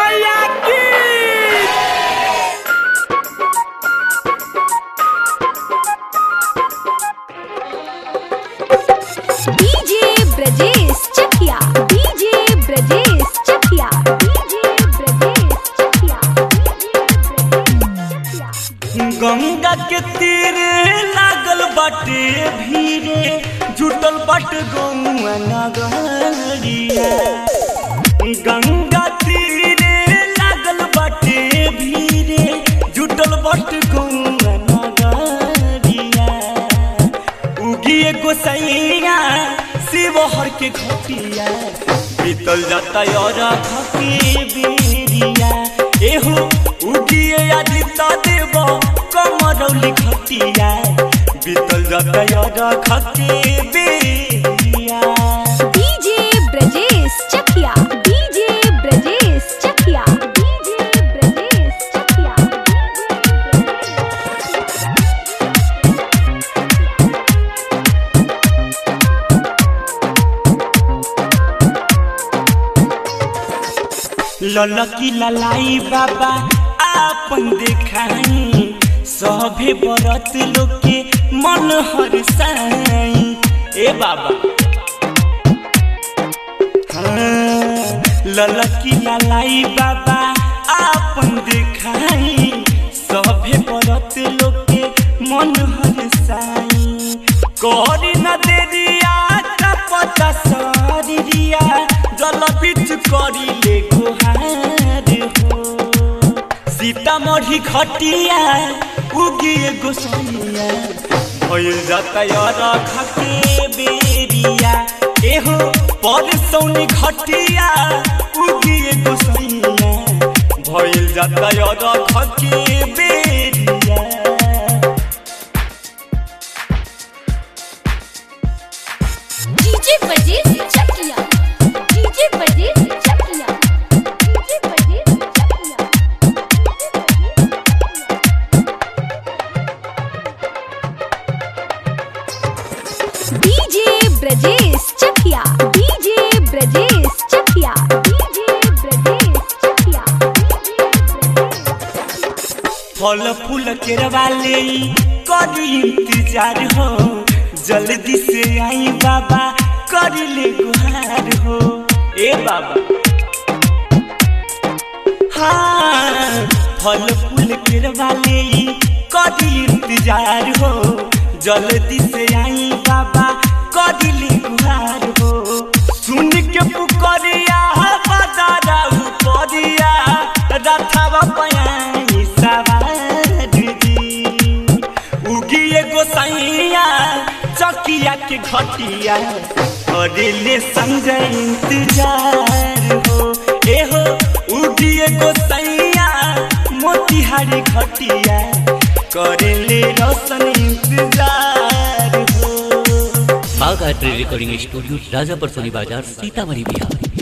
मैया की। DJ Brajesh Chakiya, DJ Brajesh Chakiya, DJ Brajesh Chakiya. Ganga के तीर लागल बाटे भीरे, जुटल बाट गौआ नगरिया। गंगा तीरे लागल बाटे भीरे, जुटल बाट गौआ नगरिया। उगिए गोसैया शिवहर के घटिया, बीतल जाता और घके बेरिया। एहो उगिए आदित्य देव कमरौली घटिया, बीतल जाता और घके बेरिया। DJ Brajesh Chakiya, DJ Brajesh Chakiya, DJ Brajesh Chakiya. ललकी ललाई बाबा आपन देखाई, सभे बरत लोग के मन हरसाई। ए बाबा ललकी ललाई बाबा आपन देखाई, सभे बरत लोग के मन हरसाई। करी न देरिया का पता सरिया, जल बीच करी ले गुहार हो। सीतामढ़ी घटिया उगिए गोसैया, भइल जाता और घके बेरिया। एहो परसौनी घटिया उगिए गोसैया, भइल जाता और घके बेरिया। DJ Brajesh Chakiya, DJ Brajesh Chakiya, DJ Brajesh Chakiya. DJ Brajesh Chakiya, DJ Brajesh Chakiya, DJ Brajesh Chakiya. फल फूल केरवा ले करी इंतजार हो, जल्दी से आई बाबा करी ले गुहार हो। ए बाबा हाँ फल फूल केरवा ले करी इंतजार हो, जल्दी से आई बाबा करी ले गुहार हो। सुन के पुकरिया बजारा उपरिया, रथवा पयाई सवार जी। उगिए गोसैया चकिया के घटिया, करेले संजय इंतजार हो। एहो उगिए गोसैया मोतिहारी घटिया, करेले रोशन इंतजार हो। Bagh art recording studio, Rajapur Soni बाजार, सीतामढ़ी, बिहार।